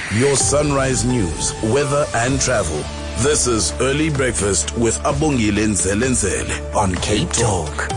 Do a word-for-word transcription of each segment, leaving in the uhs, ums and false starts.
Your sunrise news, weather and travel. This is Early Breakfast with Abongile Nzelenzele on Cape Talk.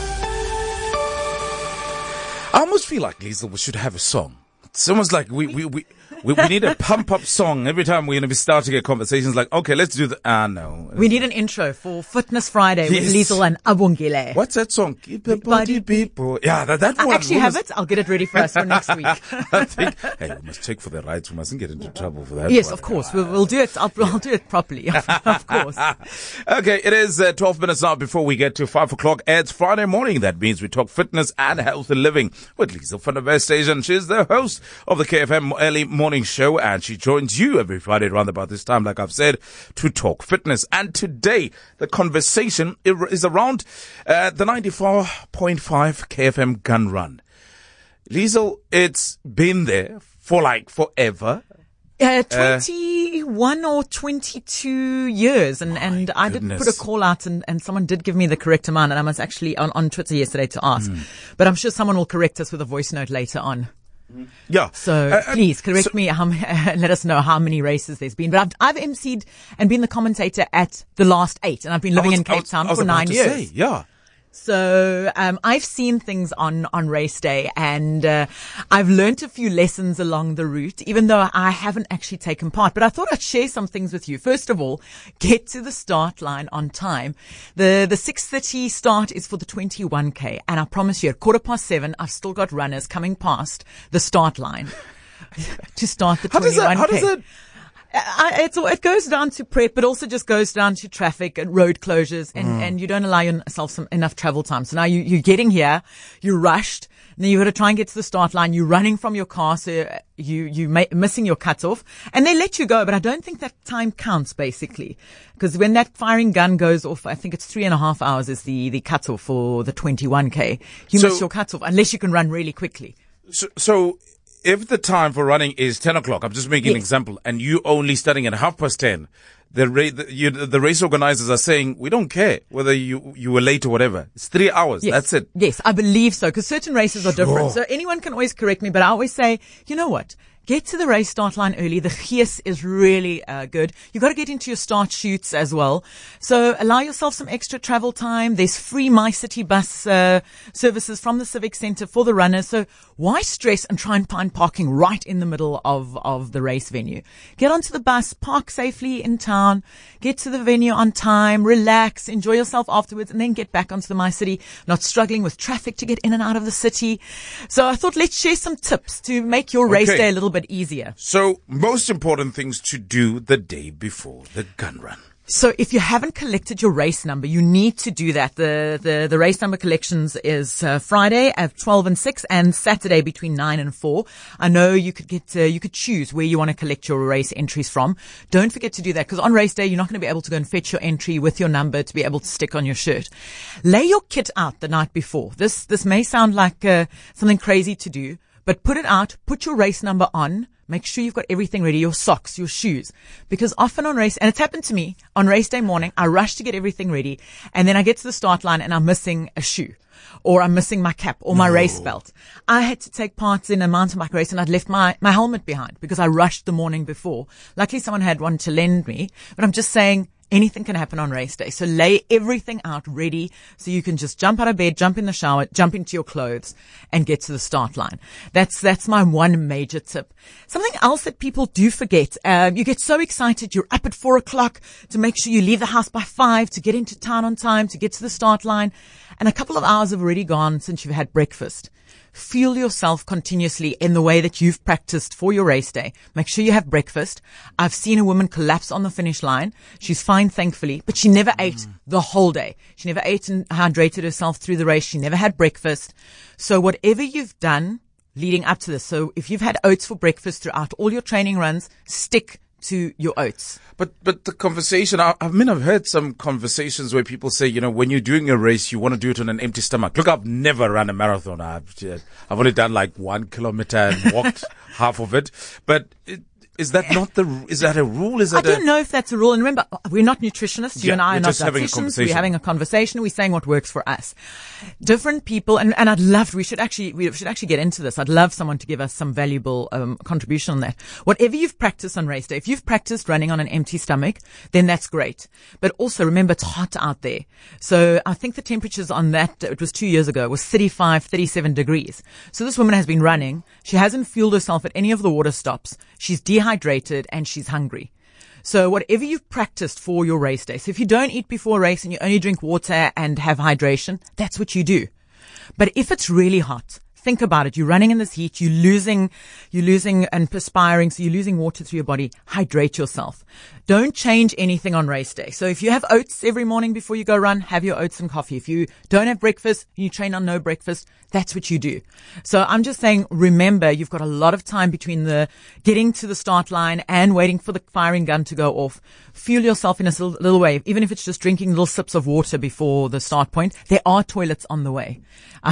I almost feel like, Liesl, we should have a song. It's almost like we we, we, we, we need a pump-up song every time we're going to be starting a conversation. It's like, okay, let's do the... Ah, no. We need an intro for Fitness Friday Yes. with Liesl and Abongile. What's that song? Keep the body people. Yeah, that, that I one. actually we have must- it. I'll get it ready for us for next week. I think, hey, we must check for the rights. We mustn't get into trouble for that. Yes, one. of course. We'll, we'll do it. I'll, I'll do it properly. Of, of course. Okay, it is uh, twelve minutes now before we get to five o'clock. It's Friday morning. That means we talk fitness and healthy living with Liesl van der Westhuizen. She's the host of the K F M Early Morning Show, and she joins you every Friday around about this time, like I've said, to talk fitness. And today, the conversation is around uh, the ninety-four point five K F M Gun Run. Liesl, it's been there for like forever. Uh, twenty-one or twenty-two years, and, and I did goodness. put a call out, and, and someone did give me the correct amount, and I was actually on, on Twitter yesterday to ask. Mm. But I'm sure someone will correct us with a voice note later on. Yeah. So Uh, please correct so- me, how, m- let us know how many races there's been. But I've, I've emceed and been the commentator at the last eight, and I've been living I was- in I Cape was- Town I was for about nine to years. say, yeah. So um, I've seen things on, on race day, and uh, I've learnt a few lessons along the route, even though I haven't actually taken part. But I thought I'd share some things with you. First of all, get to the start line on time. The the six thirty start is for the twenty-one K, and I promise you, at quarter past seven, I've still got runners coming past the start line to start the How does twenty-one K. that, how does that, I, it's, all- it goes down to prep, but also just goes down to traffic and road closures, and, Mm. and you don't allow yourself some, enough travel time. So now you, you're getting here, you're rushed, and then you've got to try and get to the start line. You're running from your car, so you, you ma- missing your cutoff, and they let you go, but I don't think that time counts, basically. Because when that firing gun goes off, I think it's three and a half hours is the, the cutoff for the twenty-one K. You So- miss your cutoff, unless you can run really quickly. so, so if the time for running is ten o'clock, I'm just making an Yes. example, and you only starting at half past ten, the, ra- the, you, the race organizers are saying, we don't care whether you, you were late or whatever. It's three hours. Yes. That's it. Yes, I believe so, because certain races are different. So anyone can always correct me, but I always say, you know what? Get to the race start line early. The gees is really uh, good. You've got to get into your start shoots as well. So allow yourself some extra travel time. There's free My City bus uh, services from the Civic Centre for the runners. So why stress and try and find parking right in the middle of, of the race venue? Get onto the bus, park safely in town, get to the venue on time, relax, enjoy yourself afterwards, and then get back onto the My City, not struggling with traffic to get in and out of the city. So I thought let's share some tips to make your race Okay. day a little bit easier. So, most important things to do the day before the gun run. So if you haven't collected your race number, you need to do that. The the, the race number collections is uh, Friday at twelve and six, and Saturday between nine and four. I know you could get uh, you could choose where you want to collect your race entries from. Don't forget to do that, because on race day you're not going to be able to go and fetch your entry with your number to be able to stick on your shirt. Lay your kit out the night before. This this may sound like uh, something crazy to do, but put it out, put your race number on, make sure you've got everything ready, your socks, your shoes. Because often on race, and it's happened to me, on race day morning, I rush to get everything ready, and then I get to the start line and I'm missing a shoe, or I'm missing my cap or my No. race belt. I had to take part in a mountain bike race, and I'd left my, my helmet behind because I rushed the morning before. Luckily someone had one to lend me, but I'm just saying, anything can happen on race day. So lay everything out ready so you can just jump out of bed, jump in the shower, jump into your clothes and get to the start line. That's, that's my one major tip. Something else that people do forget, um, you get so excited. You're up at four o'clock to make sure you leave the house by five to get into town on time, to get to the start line. And a couple of hours have already gone since you've had breakfast. Fuel yourself continuously in the way that you've practiced for your race day. Make sure you have breakfast. I've seen a woman collapse on the finish line. She's fine, thankfully, but she never ate the whole day. She never ate and hydrated herself through the race. She never had breakfast. So whatever you've done leading up to this, so if you've had oats for breakfast throughout all your training runs, stick to your oats. But but the conversation, I, I mean, I've heard some conversations where people say, you know, when you're doing a race, you want to do it on an empty stomach. Look, I've never run a marathon. I've, I've only done like one kilometer and walked half of it. But it, is that not the, is that a rule? Is I that a, don't know if that's a rule. And remember, we're not nutritionists. You Yeah, and I we're are not just having a dietitians. conversation. We're having a conversation. We're saying what works for us. Different people, and, and I'd love, we should actually, we should actually get into this. I'd love someone to give us some valuable um, contribution on that. Whatever you've practiced on race day, if you've practiced running on an empty stomach, then that's great. But also remember, it's hot out there. So I think the temperatures on that, it was two years ago, was thirty-five, thirty-seven degrees. So this woman has been running. She hasn't fueled herself at any of the water stops. She's dehydrated and she's hungry. So whatever you've practiced for your race day. So if you don't eat before a race and you only drink water and have hydration, that's what you do. But if it's really hot, think about it. You're running in this heat. You're losing, you're losing and perspiring. So you're losing water through your body. Hydrate yourself. Don't change anything on race day. So if you have oats every morning before you go run, have your oats and coffee. If you don't have breakfast, you train on no breakfast, that's what you do. So I'm just saying, remember, you've got a lot of time between the getting to the start line and waiting for the firing gun to go off. Fuel yourself in a little, little way, even if it's just drinking little sips of water before the start point. There are toilets on the way.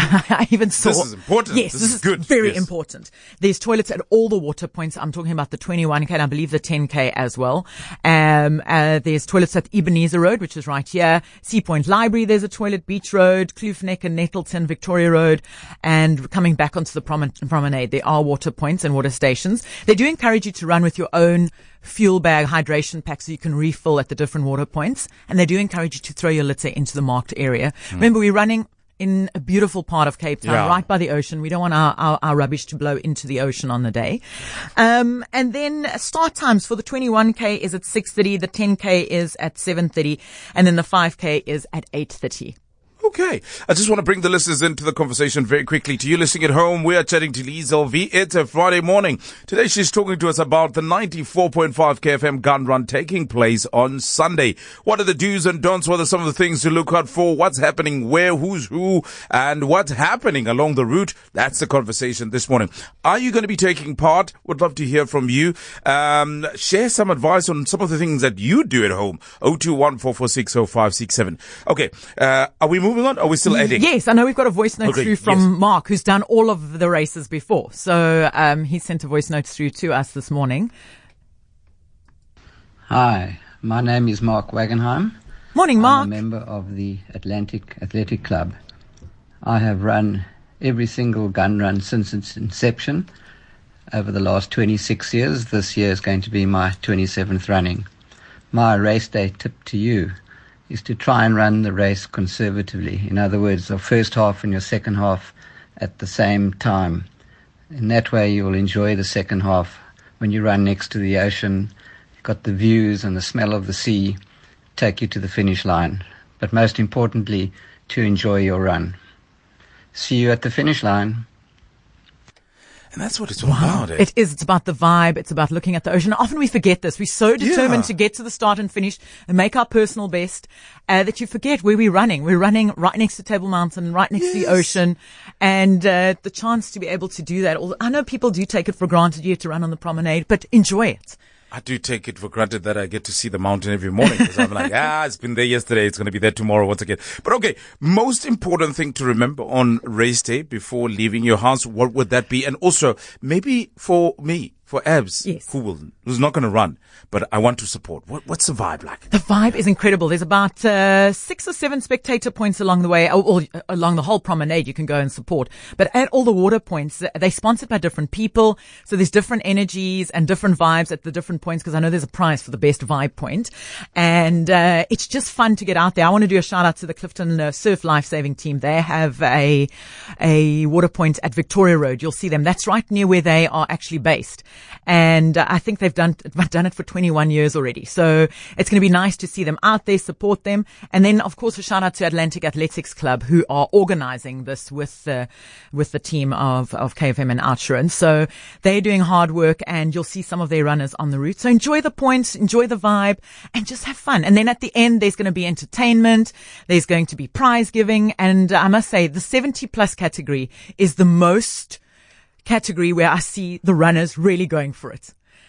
I even saw. This is important. Yes, this, this is, is good. very Yes. important. There's toilets at all the water points. I'm talking about the twenty-one K and I believe the ten K as well. Um, uh, there's toilets at Ebenezer Road, which is right here. Sea Point Library, there's a toilet. Beach Road, Kloofneck and Nettleton, Victoria Road. And coming back onto the prom- promenade, there are water points and water stations. They do encourage you to run with your own fuel bag, hydration pack, so you can refill at the different water points. And they do encourage you to throw your litter into the marked area. Mm. Remember, we're running in a beautiful part of Cape Town, Yeah. right by the ocean. We don't want our, our, our rubbish to blow into the ocean on the day. Um, and then start times for the twenty-one K is at six thirty, the ten K is at seven thirty, and then the five K is at eight thirty. Okay. I just want to bring the listeners into the conversation very quickly. To you listening at home, we are chatting to Liesl V. It's a Friday morning. Today she's talking to us about the ninety-four point five K F M gun run taking place on Sunday. What are the do's and don'ts? What are some of the things to look out for? What's happening where, who's who, and what's happening along the route? That's the conversation this morning. Are you going to be taking part? Would love to hear from you. Um, share some advice on some of the things that you do at home. oh two one, four four six, oh five six seven. Okay. Uh, are we moving on? Or are we still adding? Yes, I know we've got a voice note Okay, through from yes. Mark, who's done all of the races before. So um, he sent a voice note through to us this morning. Hi, my name is Mark Wagenheim. Morning, Mark. I'm a member of the Atlantic Athletic Club. I have run every single gun run since its inception over the last twenty-six years. This year is going to be my twenty-seventh running. My race day tip to you is to try and run the race conservatively. In other words, the first half and your second half at the same time. In that way, you will enjoy the second half. When you run next to the ocean, you've got the views and the smell of the sea take you to the finish line. But most importantly, to enjoy your run. See you at the finish line. And that's what it's all about. Eh? It is. It's about the vibe. It's about looking at the ocean. Often we forget this. We're so determined Yeah. to get to the start and finish and make our personal best uh, that you forget where we're running. We're running right next to Table Mountain, right next to the ocean. And uh, the chance to be able to do that. Although I know people do take it for granted you have to run on the promenade, but enjoy it. I do take it for granted that I get to see the mountain every morning because I'm like, ah, it's been there yesterday. It's going to be there tomorrow once again. But okay, most important thing to remember on race day before leaving your house, what would that be? And also maybe for me, for Abs, Yes. who will, who's not going to run, but I want to support. What, what's the vibe like? The vibe is incredible. There's about uh, six or seven spectator points along the way, or, or along the whole promenade you can go and support. But at all the water points, they're sponsored by different people. So there's different energies and different vibes at the different points because I know there's a prize for the best vibe point. And uh, it's just fun to get out there. I want to do a shout out to the Clifton uh, Surf Lifesaving Team. They have a, a water point at Victoria Road. You'll see them. That's right near where they are actually based. And uh, I think they've done done it for twenty-one years already. So it's going to be nice to see them out there, support them. And then, of course, a shout out to Atlantic Athletics Club, who are organizing this with uh, with the team of, of K F M and Outsurance. So they're doing hard work, and you'll see some of their runners on the route. So enjoy the points, enjoy the vibe, and just have fun. And then at the end, there's going to be entertainment. There's going to be prize giving. And I must say, the seventy plus category is the most category where I see the runners really going for it.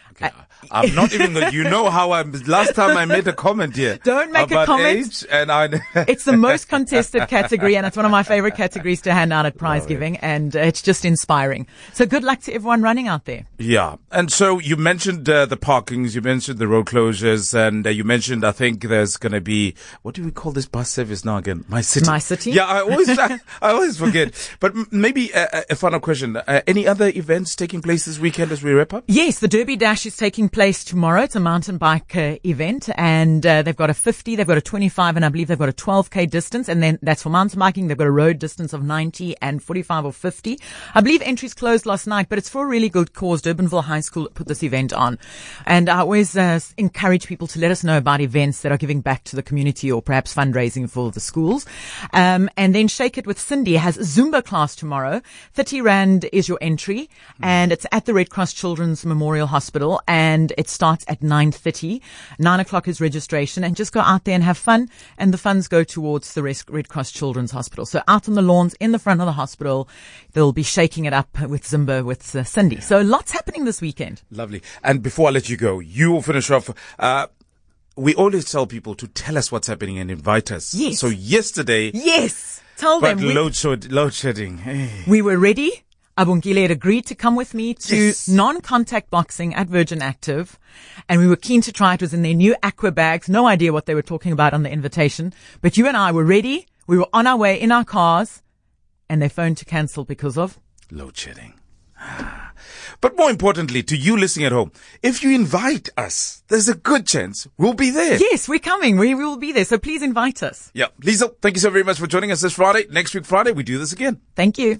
Okay. I'm not even going to, you know how I, last time I made a comment here. Don't make about a comment. Age and I, It's the most contested category, and it's one of my favorite categories to hand out at prize giving, and uh, it's just inspiring. So good luck to everyone running out there. Yeah. And so you mentioned uh, the parkings, you mentioned the road closures, and uh, you mentioned, I think there's going to be, what do we call this bus service now again? My City. My City? Yeah, I always, I, I always forget. But m- maybe uh, a final question. Uh, any other events taking place this weekend as we wrap up? Yes, the Derby Dash is taking place tomorrow. It's a mountain bike uh, event, and uh, they've got a fifty, they've got a twenty-five, and I believe they've got a twelve K distance, and then that's for mountain biking. They've got a road distance of ninety and forty-five or fifty. I believe entries closed last night, but it's for a really good cause. Durbanville High School put this event on, and I always uh, encourage people to let us know about events that are giving back to the community or perhaps fundraising for the schools. Um, and then Shake It with Cindy has a Zumba class tomorrow. thirty rand is your entry, mm. and it's at the Red Cross Children's Memorial Hospital, and it starts at nine thirty. nine o'clock is registration, and just go out there and have fun, and the funds go towards the Red Cross Children's Hospital. So out on the lawns in the front of the hospital, they'll be shaking it up with Zumba with uh, Cindy. So lots happening this weekend. Lovely. And before I let you go, you will finish off. Uh, we always tell people to tell us what's happening and invite us. Yes. So yesterday. Yes. Tell but them. But load, shed, load shedding. Hey. We were ready. Abongile had agreed to come with me to yes. non-contact boxing at Virgin Active, and we were keen to try. It was in their new aqua bags. No idea what they were talking about on the invitation, but you and I were ready. We were on our way in our cars, and they phoned to cancel because of load shedding. But more importantly, to you listening at home, if you invite us, there's a good chance we'll be there. Yes, we're coming. We will be there. So please invite us. Yeah. Lisa, thank you so very much for joining us this Friday. Next week, Friday, we do this again. Thank you.